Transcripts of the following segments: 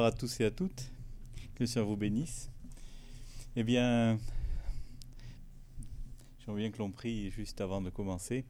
Bonjour à tous et à toutes, que le Seigneur vous bénisse. Eh bien, j'aimerais bien que l'on prie juste avant de commencer.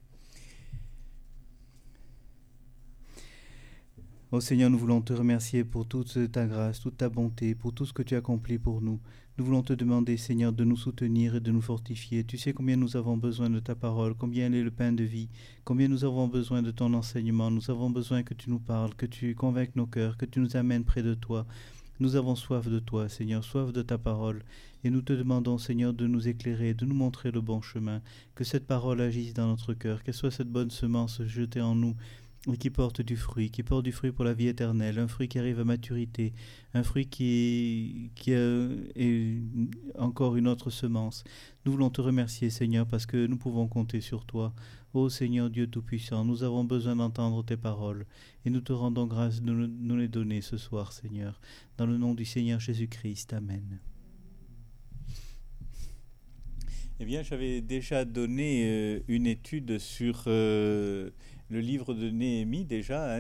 Ô Seigneur, nous voulons te remercier pour toute ta grâce, toute ta bonté, pour tout ce que tu accomplis pour nous. Nous voulons te demander, Seigneur, de nous soutenir et de nous fortifier. Tu sais combien nous avons besoin de ta parole, combien elle est le pain de vie, combien nous avons besoin de ton enseignement. Nous avons besoin que tu nous parles, que tu convainques nos cœurs, que tu nous amènes près de toi. Nous avons soif de toi, Seigneur, soif de ta parole. Et nous te demandons, Seigneur, de nous éclairer, de nous montrer le bon chemin, que cette parole agisse dans notre cœur, qu'elle soit cette bonne semence jetée en nous, et qui porte du fruit pour la vie éternelle, un fruit qui arrive à maturité, un fruit qui est encore une autre semence. Nous voulons te remercier, Seigneur, parce que nous pouvons compter sur toi. Ô Seigneur Dieu Tout-Puissant, nous avons besoin d'entendre tes paroles, et nous te rendons grâce de nous les donner ce soir, Seigneur. Dans le nom du Seigneur Jésus-Christ, Amen. Eh bien, j'avais déjà donné une étude sur le livre de Néhémie déjà,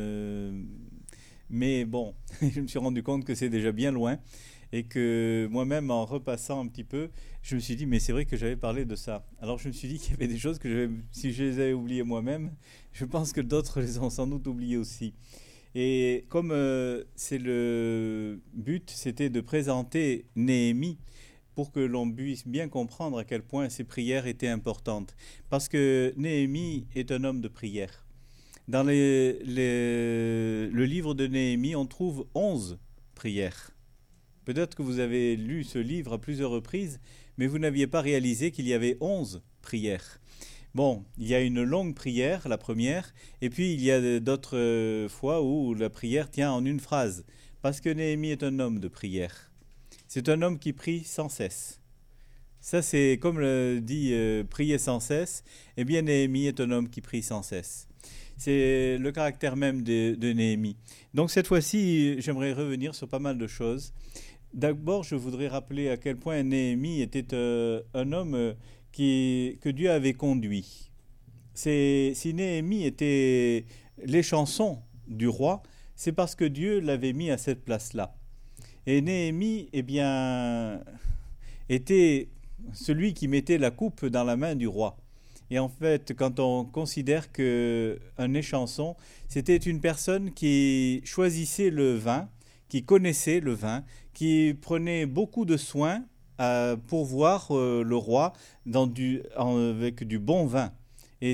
mais bon, je me suis rendu compte que c'est déjà bien loin et que moi-même, en repassant un petit peu, je me suis dit, mais c'est vrai que j'avais parlé de ça. Alors je me suis dit qu'il y avait des choses que si je les avais oubliées moi-même, je pense que d'autres les ont sans doute oubliées aussi. Et comme c'est le but, c'était de présenter Néhémie, pour que l'on puisse bien comprendre à quel point ces prières étaient importantes. Parce que Néhémie est un homme de prière. Dans le livre de Néhémie, on trouve 11 prières. Peut-être que vous avez lu ce livre à plusieurs reprises, mais vous n'aviez pas réalisé qu'il y avait 11 prières. Bon, il y a une longue prière, la première, et puis il y a d'autres fois où la prière tient en une phrase, parce que Néhémie est un homme de prière. C'est un homme qui prie sans cesse. Ça, c'est comme le dit prier sans cesse. Eh bien, Néhémie est un homme qui prie sans cesse. C'est le caractère même de Néhémie. Donc, cette fois-ci, j'aimerais revenir sur pas mal de choses. D'abord, je voudrais rappeler à quel point Néhémie était un homme que Dieu avait conduit. Si Néhémie était les chansons du roi, c'est parce que Dieu l'avait mis à cette place-là. Et Néhémie, eh bien, était celui qui mettait la coupe dans la main du roi. Et en fait, quand on considère qu'un échanson, c'était une personne qui choisissait le vin, qui connaissait le vin, qui prenait beaucoup de soin pour voir le roi avec du bon vin. Et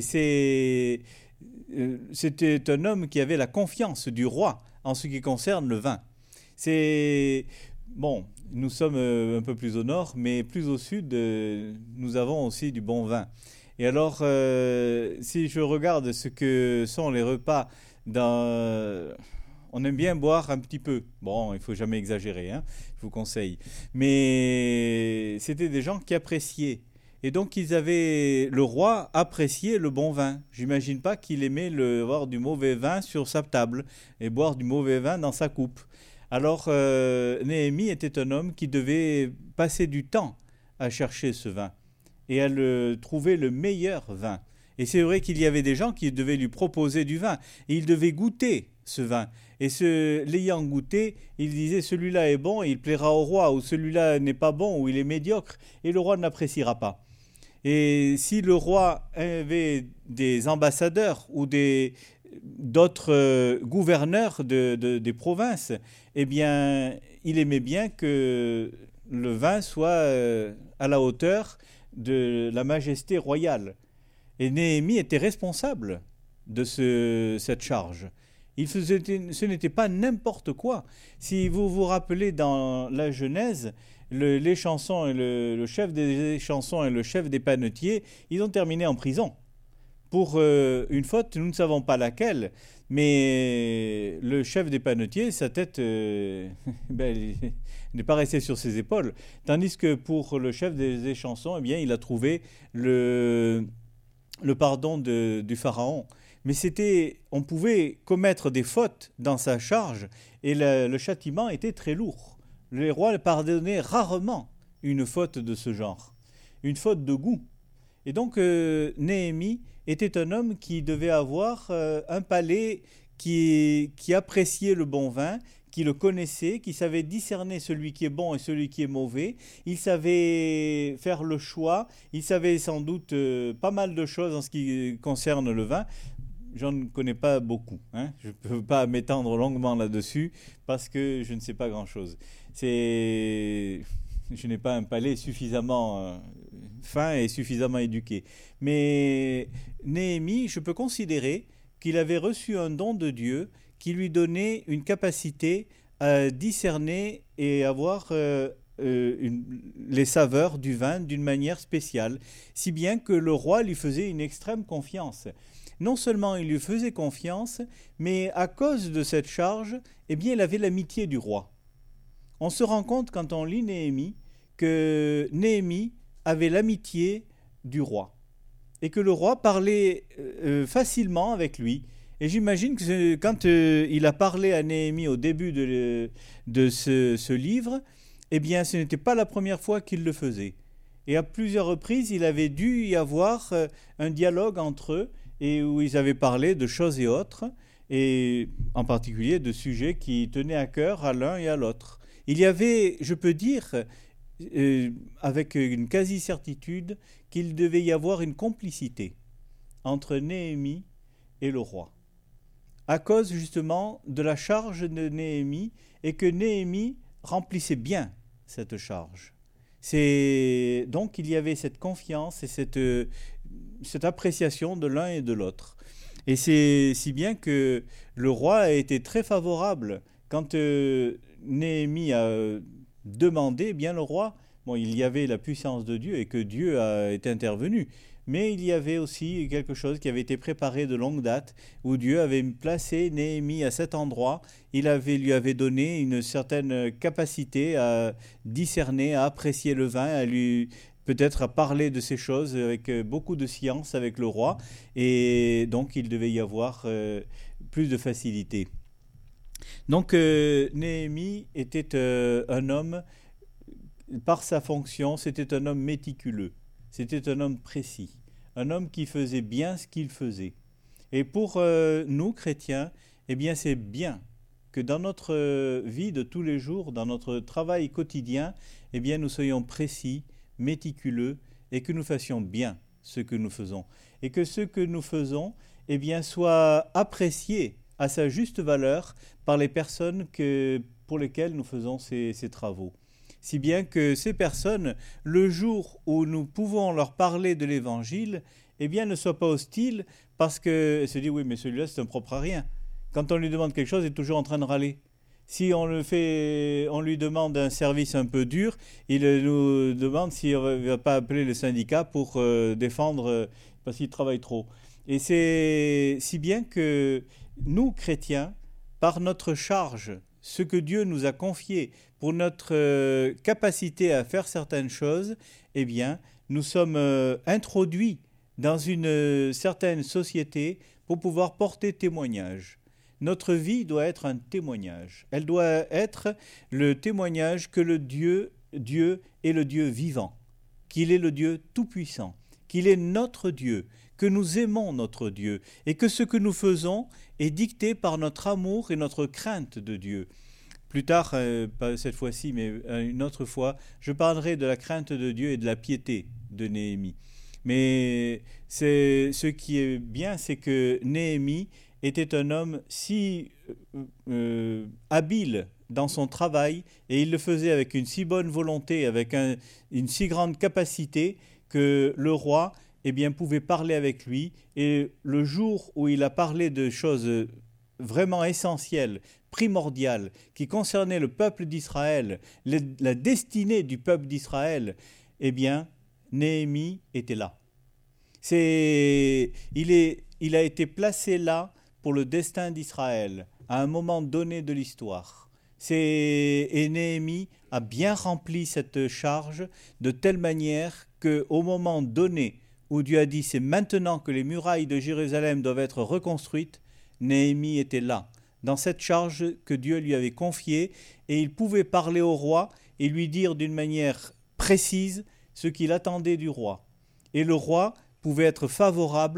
c'était un homme qui avait la confiance du roi en ce qui concerne le vin. Bon, nous sommes un peu plus au nord, mais plus au sud, nous avons aussi du bon vin. Et alors, si je regarde ce que sont les repas, on aime bien boire un petit peu. Bon, il ne faut jamais exagérer, je vous conseille. Mais c'était des gens qui appréciaient. Et donc, le roi appréciait le bon vin. J'imagine pas qu'il aimait avoir du mauvais vin sur sa table et boire du mauvais vin dans sa coupe. Alors, Néhémie était un homme qui devait passer du temps à chercher ce vin et à trouver le meilleur vin. Et c'est vrai qu'il y avait des gens qui devaient lui proposer du vin et il devait goûter ce vin. Et l'ayant goûté, il disait celui-là est bon et il plaira au roi, ou celui-là n'est pas bon ou il est médiocre et le roi ne l'appréciera pas. Et si le roi avait des ambassadeurs ou d'autres gouverneurs des provinces, eh bien, il aimait bien que le vin soit à la hauteur de la majesté royale. Et Néhémie était responsable de cette charge. Ce n'était pas n'importe quoi. Si vous vous rappelez dans la Genèse, les chansons et le chef des chansons et le chef des panetiers, ils ont terminé en prison. Pour une faute, nous ne savons pas laquelle, mais le chef des panetiers, sa tête n'est pas restée sur ses épaules. Tandis que pour le chef des échansons, eh bien, il a trouvé le pardon du pharaon. Mais on pouvait commettre des fautes dans sa charge et le châtiment était très lourd. Les rois pardonnaient rarement une faute de ce genre, une faute de goût. Et donc Néhémie était un homme qui devait avoir un palais qui appréciait le bon vin, qui le connaissait, qui savait discerner celui qui est bon et celui qui est mauvais. Il savait faire le choix. Il savait sans doute pas mal de choses en ce qui concerne le vin. J'en ne connais pas beaucoup, hein. Je ne peux pas m'étendre longuement là-dessus parce que je ne sais pas grand-chose. Je n'ai pas un palais suffisamment fin et suffisamment éduqué. Mais Néhémie, je peux considérer qu'il avait reçu un don de Dieu qui lui donnait une capacité à discerner et à voir les saveurs du vin d'une manière spéciale, si bien que le roi lui faisait une extrême confiance. Non seulement il lui faisait confiance, mais à cause de cette charge, eh bien, il avait l'amitié du roi. On se rend compte quand on lit Néhémie que Néhémie avait l'amitié du roi et que le roi parlait facilement avec lui. Et j'imagine que quand il a parlé à Néhémie au début de ce livre, eh bien, ce n'était pas la première fois qu'il le faisait. Et à plusieurs reprises, il avait dû y avoir un dialogue entre eux et où ils avaient parlé de choses et autres, et en particulier de sujets qui tenaient à cœur à l'un et à l'autre. Il y avait, je peux dire, avec une quasi-certitude, qu'il devait y avoir une complicité entre Néhémie et le roi, à cause justement de la charge de Néhémie, et que Néhémie remplissait bien cette charge. Donc il y avait cette confiance et cette appréciation de l'un et de l'autre. Et c'est si bien que le roi a été très favorable quand Néhémie a demandé, eh bien le roi, il y avait la puissance de Dieu et que Dieu est intervenu, mais il y avait aussi quelque chose qui avait été préparé de longue date, où Dieu avait placé Néhémie à cet endroit. Lui avait donné une certaine capacité à discerner, à apprécier le vin, peut-être à parler de ces choses avec beaucoup de science avec le roi, et donc il devait y avoir plus de facilité. Donc Néhémie était un homme, par sa fonction, c'était un homme méticuleux, c'était un homme précis, un homme qui faisait bien ce qu'il faisait. Et pour nous, chrétiens, eh bien c'est bien que dans notre vie de tous les jours, dans notre travail quotidien, eh bien nous soyons précis, méticuleux, et que nous fassions bien ce que nous faisons. Et que ce que nous faisons, eh bien, soit apprécié à sa juste valeur par les personnes pour lesquelles nous faisons ces travaux. Si bien que ces personnes, le jour où nous pouvons leur parler de l'Évangile, eh bien, ne soient pas hostiles parce qu'elles se disent « oui, mais celui-là, c'est impropre à rien ». Quand on lui demande quelque chose, il est toujours en train de râler. Si on lui demande un service un peu dur, il nous demande s'il ne va pas appeler le syndicat pour défendre parce qu'il travaille trop. Et c'est si bien que nous, chrétiens, par notre charge, ce que Dieu nous a confié pour notre capacité à faire certaines choses, eh bien, nous sommes introduits dans une certaine société pour pouvoir porter témoignage. Notre vie doit être un témoignage. Elle doit être le témoignage que Dieu est le Dieu vivant, qu'il est le Dieu tout-puissant, qu'il est notre Dieu, que nous aimons notre Dieu et que ce que nous faisons est dicté par notre amour et notre crainte de Dieu. Plus tard, pas cette fois-ci, mais une autre fois, je parlerai de la crainte de Dieu et de la piété de Néhémie. Mais ce qui est bien, c'est que Néhémie était un homme si habile dans son travail, et il le faisait avec une si bonne volonté, avec une si grande capacité, que le roi pouvait parler avec lui. Et le jour où il a parlé de choses vraiment essentielles, primordiales, qui concernaient le peuple d'Israël, la destinée du peuple d'Israël, Néhémie était là. Il a été placé là pour le destin d'Israël, à un moment donné de l'histoire. Et Néhémie a bien rempli cette charge de telle manière qu'au moment donné où Dieu a dit « c'est maintenant que les murailles de Jérusalem doivent être reconstruites », Néhémie était là, dans cette charge que Dieu lui avait confiée, et il pouvait parler au roi et lui dire d'une manière précise ce qu'il attendait du roi. Et le roi pouvait être favorable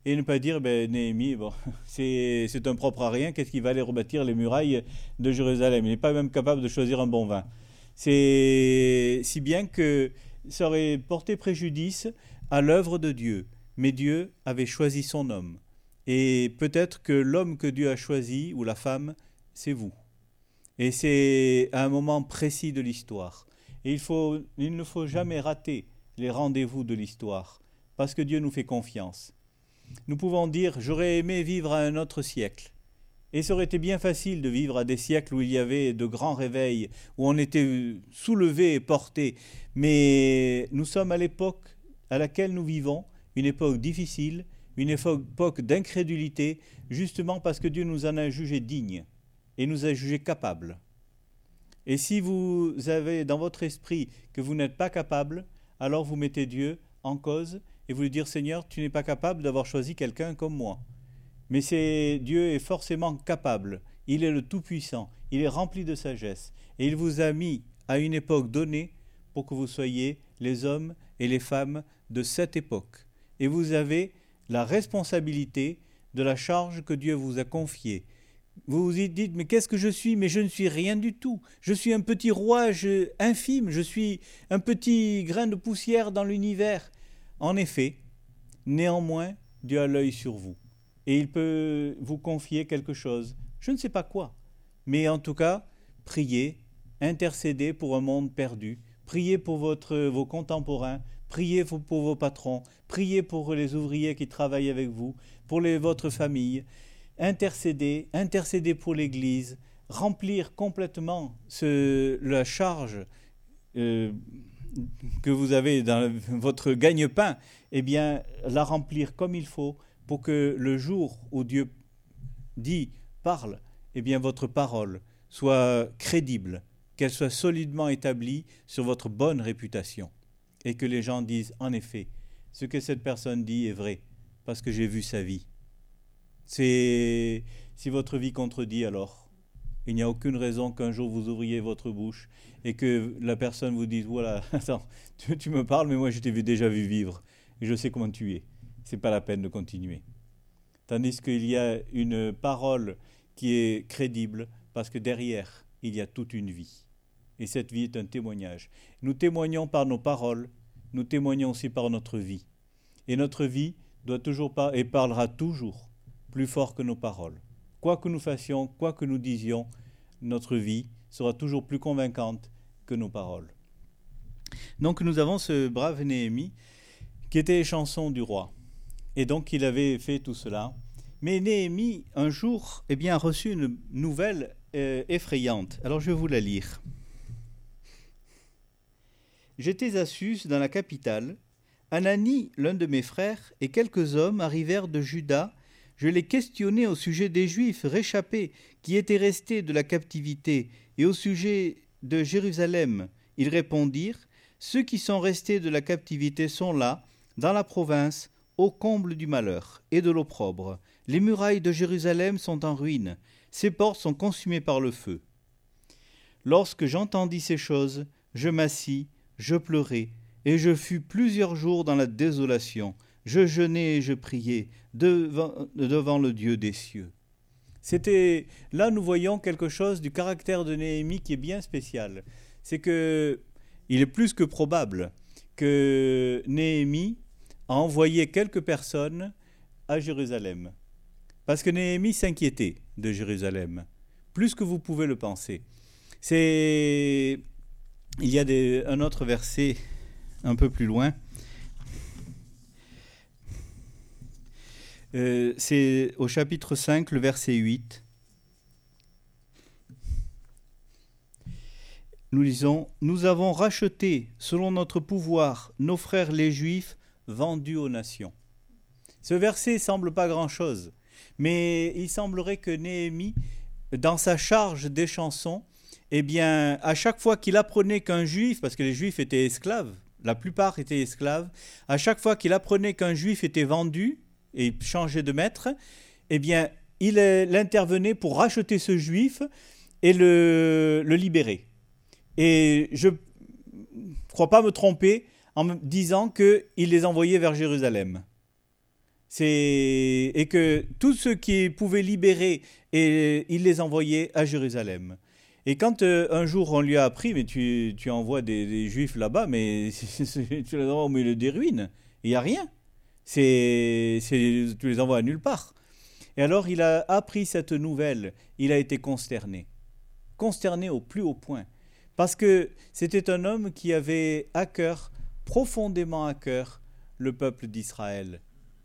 et ne pas dire, Néhémie, bon, c'est un propre à rien, qu'est-ce qu'il va aller rebâtir les murailles de Jérusalem? Il n'est pas même capable de choisir un bon vin. C'est si bien que ça aurait porté préjudice à l'œuvre de Dieu. Mais Dieu avait choisi son homme. Et peut-être que l'homme que Dieu a choisi, ou la femme, c'est vous. Et c'est à un moment précis de l'histoire. Et il ne faut jamais rater les rendez-vous de l'histoire, parce que Dieu nous fait confiance. Nous pouvons dire, j'aurais aimé vivre à un autre siècle. Et ça aurait été bien facile de vivre à des siècles où il y avait de grands réveils, où on était soulevé et porté. Mais nous sommes à l'époque à laquelle nous vivons, une époque difficile, une époque d'incrédulité, justement parce que Dieu nous en a jugés dignes et nous a jugés capables. Et si vous avez dans votre esprit que vous n'êtes pas capable, alors vous mettez Dieu en cause et vous lui dites, Seigneur, tu n'es pas capable d'avoir choisi quelqu'un comme moi. Mais Dieu est forcément capable, il est le Tout-Puissant, il est rempli de sagesse, et il vous a mis à une époque donnée pour que vous soyez les hommes et les femmes de cette époque. Et vous avez la responsabilité de la charge que Dieu vous a confiée. Vous vous dites, mais qu'est-ce que je suis? Mais je ne suis rien du tout. Je suis un petit rouage infime, je suis un petit grain de poussière dans l'univers. En effet, néanmoins, Dieu a l'œil sur vous. Et il peut vous confier quelque chose. Je ne sais pas quoi. Mais en tout cas, priez, intercédez pour un monde perdu. Priez pour vos contemporains. Priez pour vos patrons. Priez pour les ouvriers qui travaillent avec vous. Pour votre famille. Intercédez pour l'Église. Remplir complètement la charge que vous avez dans votre gagne-pain. Eh bien, la remplir comme il faut, pour que le jour où Dieu parle, eh bien votre parole soit crédible, qu'elle soit solidement établie sur votre bonne réputation, et que les gens disent, en effet, ce que cette personne dit est vrai, parce que j'ai vu sa vie. Si votre vie contredit, alors, il n'y a aucune raison qu'un jour vous ouvriez votre bouche, et que la personne vous dise, voilà, attends, tu me parles, mais moi je t'ai déjà vu vivre, et je sais comment tu es. C'est pas la peine de continuer. Tandis qu'il y a une parole qui est crédible parce que derrière, il y a toute une vie. Et cette vie est un témoignage. Nous témoignons par nos paroles, nous témoignons aussi par notre vie. Et notre vie doit toujours et parlera toujours plus fort que nos paroles. Quoi que nous fassions, quoi que nous disions, notre vie sera toujours plus convaincante que nos paroles. Donc nous avons ce brave Néhémie qui était chanson du roi. Et donc il avait fait tout cela. Mais Néhémie, un jour, a reçu une nouvelle effrayante. Alors je vais vous la lire. J'étais à Suse, dans la capitale. Anani, l'un de mes frères, et quelques hommes arrivèrent de Juda. Je les questionnai au sujet des Juifs réchappés qui étaient restés de la captivité et au sujet de Jérusalem. Ils répondirent, ceux qui sont restés de la captivité sont là, dans la province, au comble du malheur et de l'opprobre. Les murailles de Jérusalem sont en ruine, ses portes sont consumées par le feu. Lorsque j'entendis ces choses, je m'assis, je pleurai, et je fus plusieurs jours dans la désolation. Je jeûnai et je priai devant le Dieu des cieux. Là nous voyons quelque chose du caractère de Néhémie qui est bien spécial. C'est que il est plus que probable que Néhémie a envoyé quelques personnes à Jérusalem. Parce que Néhémie s'inquiétait de Jérusalem, plus que vous pouvez le penser. Il y a un autre verset un peu plus loin. C'est au chapitre 5, le verset 8. Nous lisons « Nous avons racheté, selon notre pouvoir, nos frères les Juifs, vendus aux nations. » Ce verset ne semble pas grand-chose, mais il semblerait que Néhémie, dans sa charge des chansons, à chaque fois qu'il apprenait qu'un Juif, parce que les Juifs étaient esclaves, la plupart étaient esclaves, à chaque fois qu'il apprenait qu'un Juif était vendu et changeait de maître, il intervenait pour racheter ce Juif et le libérer. Et je ne crois pas me tromper en me disant qu'il les envoyait vers Jérusalem. Et que tous ceux qui pouvaient libérer, et il les envoyait à Jérusalem. Et quand un jour on lui a appris, mais tu envoies des Juifs là-bas, mais tu les envoies au milieu des ruines, il n'y a rien. Tu les envoies à nulle part. Et alors il a appris cette nouvelle, il a été consterné au plus haut point, parce que c'était un homme qui avait à cœur, profondément à cœur, le peuple d'Israël.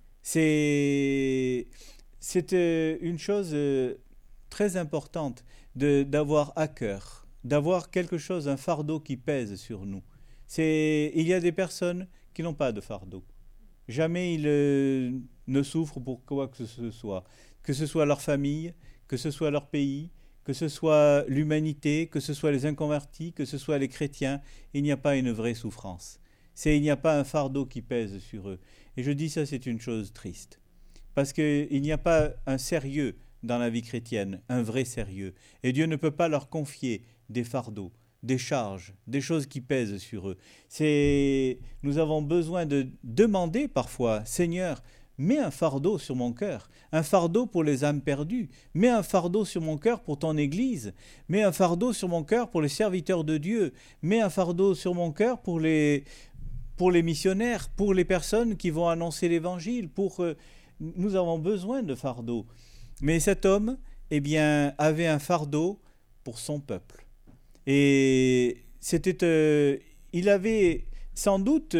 C'était une chose très importante d'avoir à cœur, d'avoir quelque chose, un fardeau qui pèse sur nous. Il y a des personnes qui n'ont pas de fardeau. Jamais ils ne souffrent pour quoi que ce soit leur famille, que ce soit leur pays, que ce soit l'humanité, que ce soit les inconvertis, que ce soit les chrétiens, il n'y a pas une vraie souffrance. Il n'y a pas un fardeau qui pèse sur eux. Et je dis ça, c'est une chose triste. Parce qu'il n'y a pas un sérieux dans la vie chrétienne, un vrai sérieux. Et Dieu ne peut pas leur confier des fardeaux, des charges, des choses qui pèsent sur eux. Nous avons besoin de demander parfois, Seigneur, mets un fardeau sur mon cœur, un fardeau pour les âmes perdues, mets un fardeau sur mon cœur pour ton Église, mets un fardeau sur mon cœur pour les serviteurs de Dieu, mets un fardeau sur mon cœur pour les missionnaires, pour les personnes qui vont annoncer l'Évangile, nous avons besoin de fardeau. Mais cet homme, avait un fardeau pour son peuple. Et il avait sans doute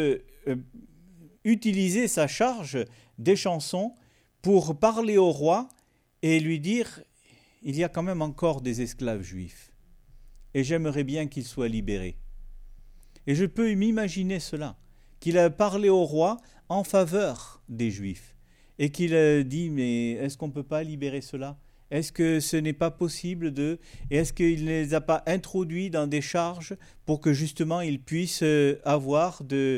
utilisé sa charge des chansons pour parler au roi et lui dire « Il y a quand même encore des esclaves juifs et j'aimerais bien qu'ils soient libérés. » Et je peux m'imaginer cela, qu'il a parlé au roi en faveur des Juifs et qu'il a dit « Mais est-ce qu'on ne peut pas libérer cela ? Est-ce que ce n'est pas possible de... » Et est-ce qu'il ne les a pas introduits dans des charges pour que justement ils puissent avoir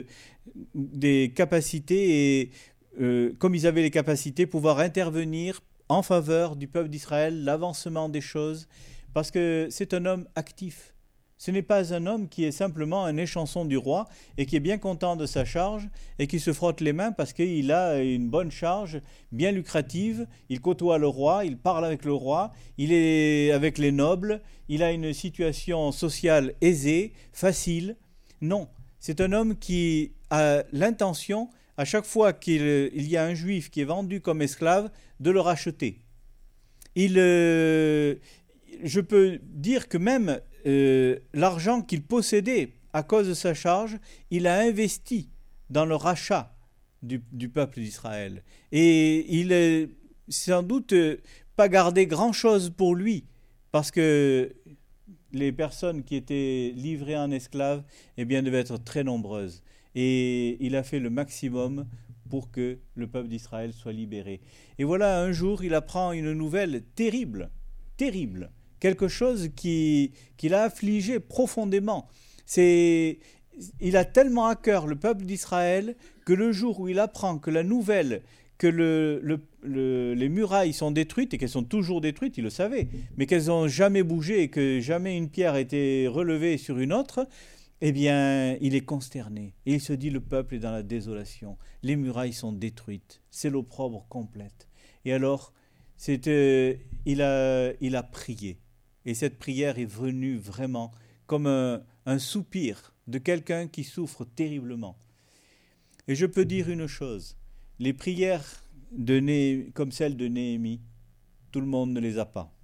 des capacités et, comme ils avaient les capacités, pouvoir intervenir en faveur du peuple d'Israël, l'avancement des choses, parce que c'est un homme actif. Ce n'est pas un homme qui est simplement un échanson du roi et qui est bien content de sa charge et qui se frotte les mains parce qu'il a une bonne charge, bien lucrative, il côtoie le roi, il parle avec le roi, il est avec les nobles, il a une situation sociale aisée, facile. Non, c'est un homme qui a l'intention, à chaque fois qu'il y a un juif qui est vendu comme esclave, de le racheter. Je peux dire que même l'argent qu'il possédait à cause de sa charge, il a investi dans le rachat du peuple d'Israël. Et il n'a sans doute pas gardé grand-chose pour lui, parce que les personnes qui étaient livrées en esclaves devaient être très nombreuses. Et il a fait le maximum pour que le peuple d'Israël soit libéré. Et voilà, un jour, il apprend une nouvelle terrible, terrible, quelque chose qui l'a affligé profondément. Il a tellement à cœur le peuple d'Israël que le jour où il apprend que la nouvelle que les murailles sont détruites, et qu'elles sont toujours détruites, il le savait, mais qu'elles n'ont jamais bougé et que jamais une pierre a été relevée sur une autre, il est consterné. Et il se dit, le peuple est dans la désolation, les murailles sont détruites, c'est l'opprobre complète. Et alors, il a prié. Et cette prière est venue vraiment comme un soupir de quelqu'un qui souffre terriblement. Et je peux dire une chose, les prières comme celle de Néhémie, tout le monde ne les a pas.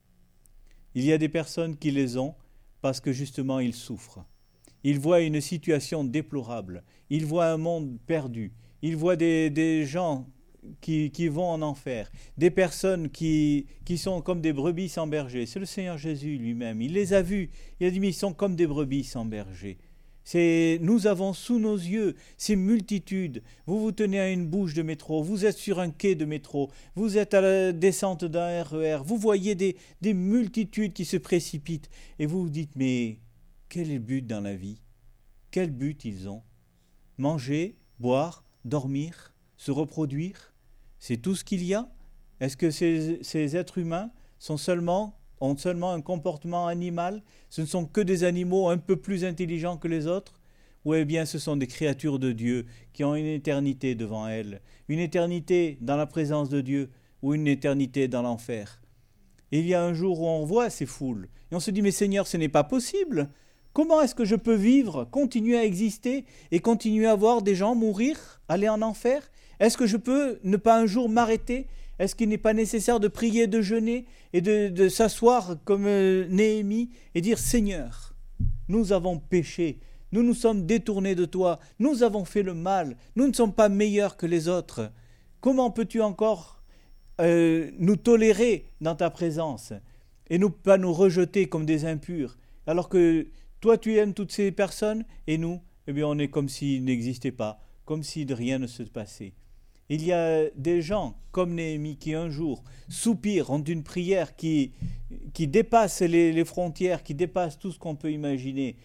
Il y a des personnes qui les ont parce que justement ils souffrent. Ils voient une situation déplorable, ils voient un monde perdu, ils voient des gens qui vont en enfer, des personnes qui sont comme des brebis sans berger. C'est le Seigneur Jésus lui-même, il les a vus, il a dit mais ils sont comme des brebis sans berger. Nous avons sous nos yeux ces multitudes. Vous tenez à une bouche de métro, vous êtes sur un quai de métro, vous êtes à la descente d'un RER, vous voyez des multitudes qui se précipitent et vous vous dites mais quel est le but dans la vie ? Quel but ils ont ? Manger, boire, dormir, se reproduire ? C'est tout ce qu'il y a ? Est-ce que ces êtres humains ont seulement un comportement animal ? Ce ne sont que des animaux un peu plus intelligents que les autres ? ou eh bien ce sont des créatures de Dieu qui ont une éternité devant elles, une éternité dans la présence de Dieu ou une éternité dans l'enfer. Et il y a un jour où on voit ces foules et on se dit mais Seigneur, ce n'est pas possible. Comment est-ce que je peux vivre, continuer à exister et continuer à voir des gens mourir, aller en enfer? Est-ce que je peux ne pas un jour m'arrêter? Est-ce qu'il n'est pas nécessaire de prier, de jeûner et de s'asseoir comme Néhémie et dire Seigneur, nous avons péché, nous nous sommes détournés de toi, nous avons fait le mal, nous ne sommes pas meilleurs que les autres. Comment peux-tu encore nous tolérer dans ta présence et pas nous rejeter comme des impurs alors que toi tu aimes toutes ces personnes et nous, eh bien on est comme s'ils n'existaient pas, comme si de rien ne se passait. Il y a des gens comme Néhémie qui un jour soupirent, ont une prière qui dépasse les frontières, qui dépasse tout ce qu'on peut imaginer.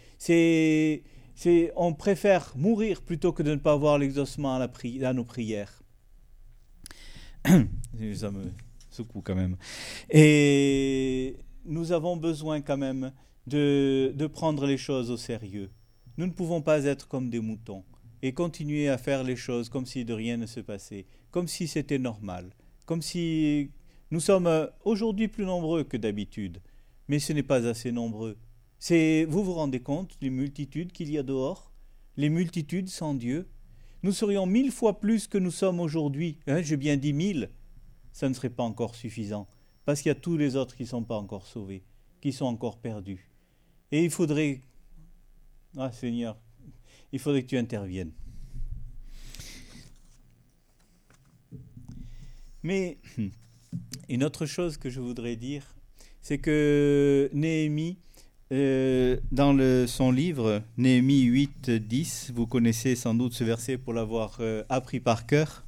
On préfère mourir plutôt que de ne pas avoir l'exaucement à nos prières. Ça me secoue quand même. Et nous avons besoin quand même de prendre les choses au sérieux. Nous ne pouvons pas être comme des moutons et continuer à faire les choses comme si de rien ne se passait, comme si c'était normal, comme si nous sommes aujourd'hui plus nombreux que d'habitude, mais ce n'est pas assez nombreux. Vous vous rendez compte des multitudes qu'il y a dehors? Les multitudes sans Dieu? Nous serions 1000 fois plus que nous sommes aujourd'hui. J'ai bien dit 1000. Ça ne serait pas encore suffisant, parce qu'il y a tous les autres qui ne sont pas encore sauvés, qui sont encore perdus. Et il faudrait... Ah Seigneur, il faudrait que tu interviennes. Mais une autre chose que je voudrais dire, c'est que Néhémie, dans son livre, Néhémie 8, 10, vous connaissez sans doute ce verset pour l'avoir appris par cœur.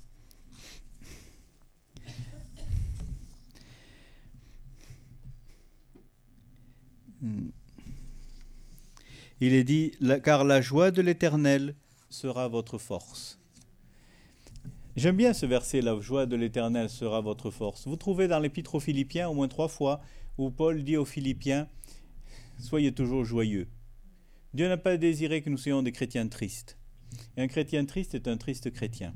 Il est dit, car la joie de l'Éternel sera votre force. J'aime bien ce verset, la joie de l'Éternel sera votre force. Vous trouvez dans l'Épître aux Philippiens au moins 3 fois où Paul dit aux Philippiens, soyez toujours joyeux. Dieu n'a pas désiré que nous soyons des chrétiens tristes. Et un chrétien triste est un triste chrétien.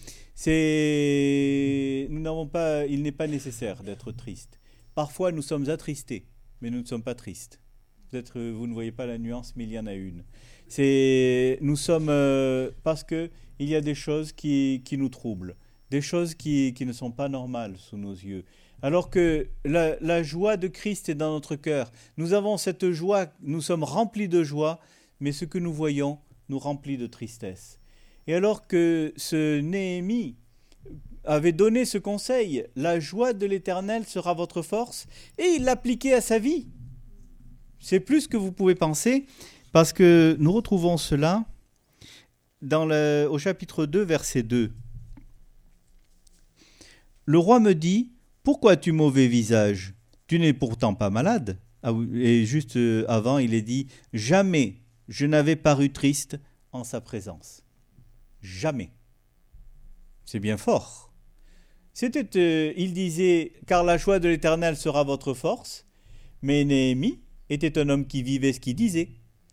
Il n'est pas nécessaire d'être triste. Parfois nous sommes attristés, mais nous ne sommes pas tristes. Peut-être vous ne voyez pas la nuance, mais il y en a une. Nous sommes parce qu'il y a des choses qui nous troublent, des choses qui ne sont pas normales sous nos yeux. Alors que la joie de Christ est dans notre cœur. Nous avons cette joie, nous sommes remplis de joie, mais ce que nous voyons nous remplit de tristesse. Et alors que ce Néhémie avait donné ce conseil, la joie de l'Éternel sera votre force, et il l'appliquait à sa vie. C'est plus que vous pouvez penser, parce que nous retrouvons cela au chapitre 2, verset 2. Le roi me dit, « Pourquoi as-tu mauvais visage? Tu n'es pourtant pas malade. » Et juste avant, il est dit, « Jamais je n'avais paru triste en sa présence. » Jamais. C'est bien fort. Il disait, « Car la joie de l'Éternel sera votre force. » Mais Néhémie était un homme qui vivait ce qu'il disait.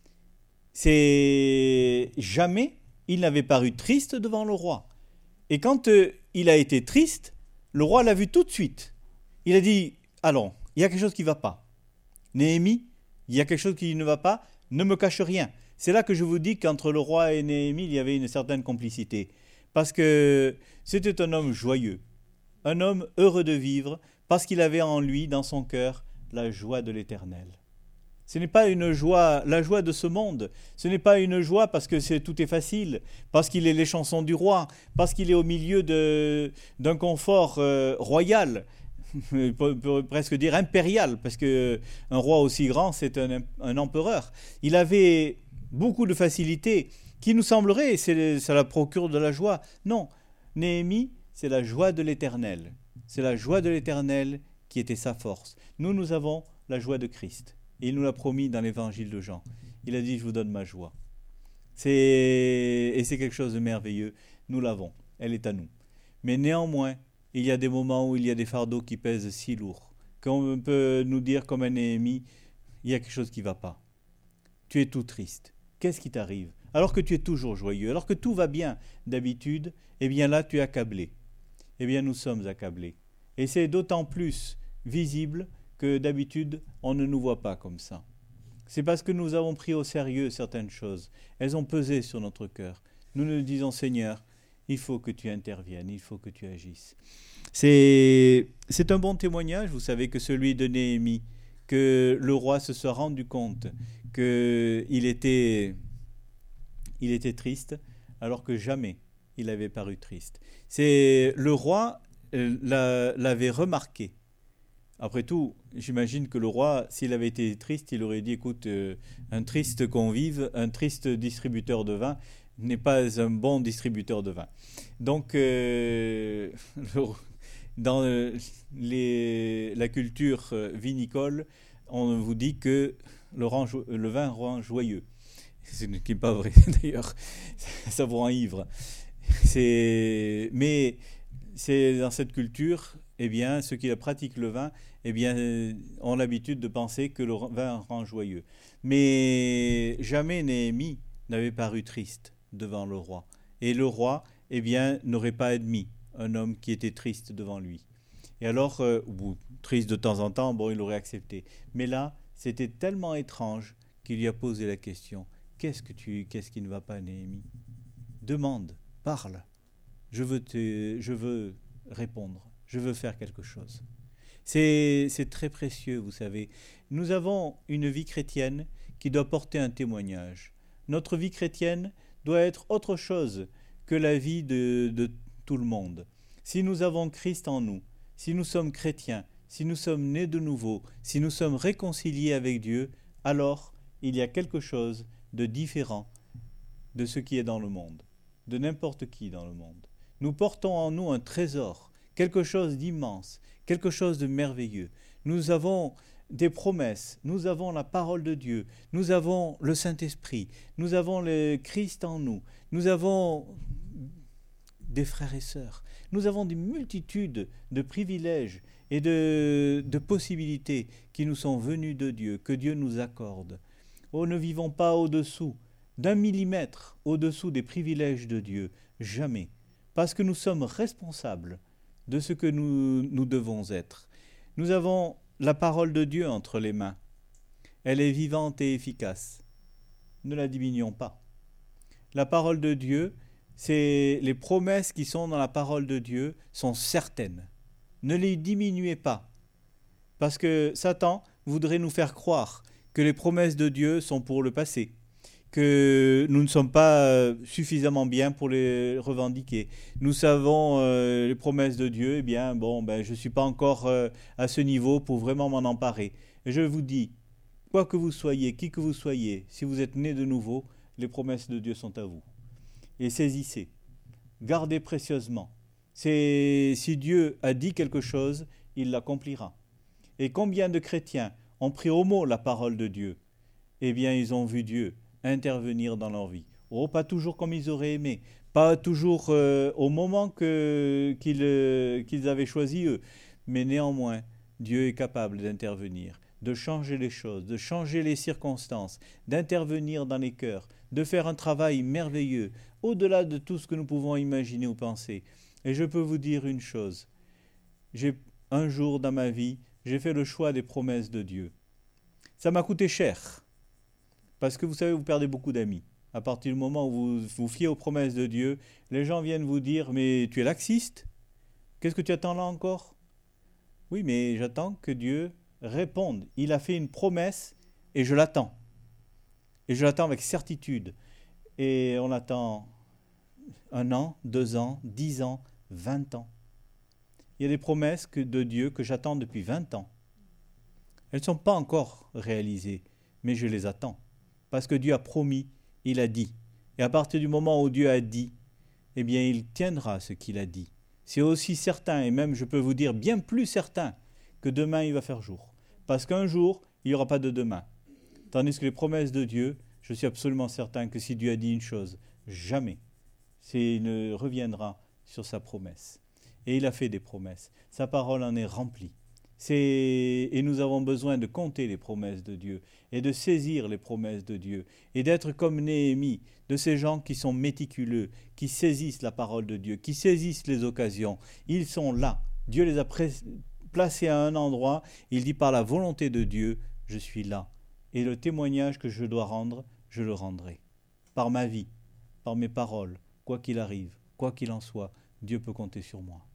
Jamais il n'avait paru triste devant le roi. Et quand il a été triste, le roi l'a vu tout de suite. Il a dit, allons, il y a quelque chose qui ne va pas. Néhémie, il y a quelque chose qui ne va pas, ne me cache rien. C'est là que je vous dis qu'entre le roi et Néhémie, il y avait une certaine complicité. Parce que c'était un homme joyeux, un homme heureux de vivre, parce qu'il avait en lui, dans son cœur, la joie de l'Éternel. Ce n'est pas une joie, la joie de ce monde. Ce n'est pas une joie parce que tout est facile, parce qu'il est les chansons du roi, parce qu'il est au milieu d'un confort royal, on peut presque dire impérial, parce qu'un roi aussi grand, c'est un empereur. Il avait beaucoup de facilité qui nous semblerait, ça la procure de la joie. Non, Néhémie, c'est la joie de l'Éternel. C'est la joie de l'Éternel qui était sa force. Nous avons la joie de Christ. Et il nous l'a promis dans l'évangile de Jean. Il a dit, je vous donne ma joie. Et c'est quelque chose de merveilleux. Nous l'avons. Elle est à nous. Mais néanmoins, il y a des moments où il y a des fardeaux qui pèsent si lourd qu'on peut nous dire comme un Néhémie, il y a quelque chose qui ne va pas. Tu es tout triste. Qu'est-ce qui t'arrive? alors que tu es toujours joyeux, alors que tout va bien d'habitude, eh bien là tu es accablé. Eh bien nous sommes accablés. Et c'est d'autant plus visible que d'habitude on ne nous voit pas comme ça. C'est parce que nous avons pris au sérieux certaines choses. Elles ont pesé sur notre cœur. Nous nous disons, Seigneur, il faut que tu interviennes, il faut que tu agisses. C'est un bon témoignage, vous savez, que celui de Néhémie, que le roi se soit rendu compte qu'il était triste, alors que jamais il avait paru triste. Le roi l'avait remarqué. Après tout, j'imagine que le roi, s'il avait été triste, il aurait dit, écoute, un triste convive, un triste distributeur de vin n'est pas un bon distributeur de vin. Donc, dans la culture vinicole, on vous dit que le vin rend joyeux. Ce qui n'est pas vrai d'ailleurs, ça vous rend ivre. Mais c'est dans cette culture, eh bien, ceux qui pratiquent le vin, eh bien, ont l'habitude de penser que le vin rend joyeux. Mais jamais Néhémie n'avait paru triste devant le roi. Et le roi, eh bien, n'aurait pas admis un homme qui était triste devant lui. Et alors, ou triste de temps en temps, bon, il l'aurait accepté. Mais là, c'était tellement étrange qu'il lui a posé la question. Qu'est-ce qui ne va pas, Néhémie? Demande, parle. Je veux répondre. Je veux faire quelque chose. C'est très précieux, vous savez. Nous avons une vie chrétienne qui doit porter un témoignage. Notre vie chrétienne doit être autre chose que la vie de tout le monde. Si nous avons Christ en nous, si nous sommes chrétiens, si nous sommes nés de nouveau, si nous sommes réconciliés avec Dieu, alors il y a quelque chose de différent de ce qui est dans le monde, de n'importe qui dans le monde. Nous portons en nous un trésor, quelque chose d'immense, quelque chose de merveilleux. Nous avons des promesses, nous avons la parole de Dieu, nous avons le Saint-Esprit, nous avons le Christ en nous, nous avons des frères et sœurs, nous avons des multitudes de privilèges et de possibilités qui nous sont venues de Dieu, que Dieu nous accorde. Oh, ne vivons pas au-dessous d'1 millimètre, au-dessous des privilèges de Dieu, jamais, parce que nous sommes responsables de ce que nous devons être. Nous avons la parole de Dieu entre les mains. Elle est vivante et efficace. Ne la diminuons pas. La parole de Dieu, les promesses qui sont dans la parole de Dieu sont certaines. Ne les diminuez pas. Parce que Satan voudrait nous faire croire que les promesses de Dieu sont pour le passé, que nous ne sommes pas suffisamment bien pour les revendiquer. Nous savons les promesses de Dieu, eh bien, je ne suis pas encore à ce niveau pour vraiment m'en emparer. Et je vous dis, quoi que vous soyez, qui que vous soyez, si vous êtes né de nouveau, les promesses de Dieu sont à vous. Et saisissez, gardez précieusement. Si Dieu a dit quelque chose, il l'accomplira. Et combien de chrétiens ont pris au mot la parole de Dieu? Eh bien, ils ont vu Dieu intervenir dans leur vie. Oh, pas toujours comme ils auraient aimé, pas toujours au moment qu'ils avaient choisi eux, mais néanmoins, Dieu est capable d'intervenir, de changer les choses, de changer les circonstances, d'intervenir dans les cœurs, de faire un travail merveilleux, au-delà de tout ce que nous pouvons imaginer ou penser. Et je peux vous dire une chose, un jour dans ma vie, j'ai fait le choix des promesses de Dieu. Ça m'a coûté cher, parce que vous savez, vous perdez beaucoup d'amis. À partir du moment où vous vous fiez aux promesses de Dieu, les gens viennent vous dire « Mais tu es laxiste? Qu'est-ce que tu attends là encore ?» Oui, mais j'attends que Dieu réponde. Il a fait une promesse et je l'attends. Et je l'attends avec certitude. Et on attend 1 an, 2 ans, 10 ans, 20 ans. Il y a des promesses de Dieu que j'attends depuis 20 ans. Elles ne sont pas encore réalisées, mais je les attends. Parce que Dieu a promis, il a dit. Et à partir du moment où Dieu a dit, eh bien, il tiendra ce qu'il a dit. C'est aussi certain, et même je peux vous dire bien plus certain, que demain il va faire jour. Parce qu'un jour, il n'y aura pas de demain. Tandis que les promesses de Dieu, je suis absolument certain que si Dieu a dit une chose, jamais, il ne reviendra sur sa promesse. Et il a fait des promesses. Sa parole en est remplie. Et nous avons besoin de compter les promesses de Dieu et de saisir les promesses de Dieu et d'être comme Néhémie, de ces gens qui sont méticuleux, qui saisissent la parole de Dieu, qui saisissent les occasions. Ils sont là. Dieu les a placés à un endroit. Il dit par la volonté de Dieu, je suis là. Et le témoignage que je dois rendre, je le rendrai. Par ma vie, par mes paroles, quoi qu'il arrive, quoi qu'il en soit, Dieu peut compter sur moi.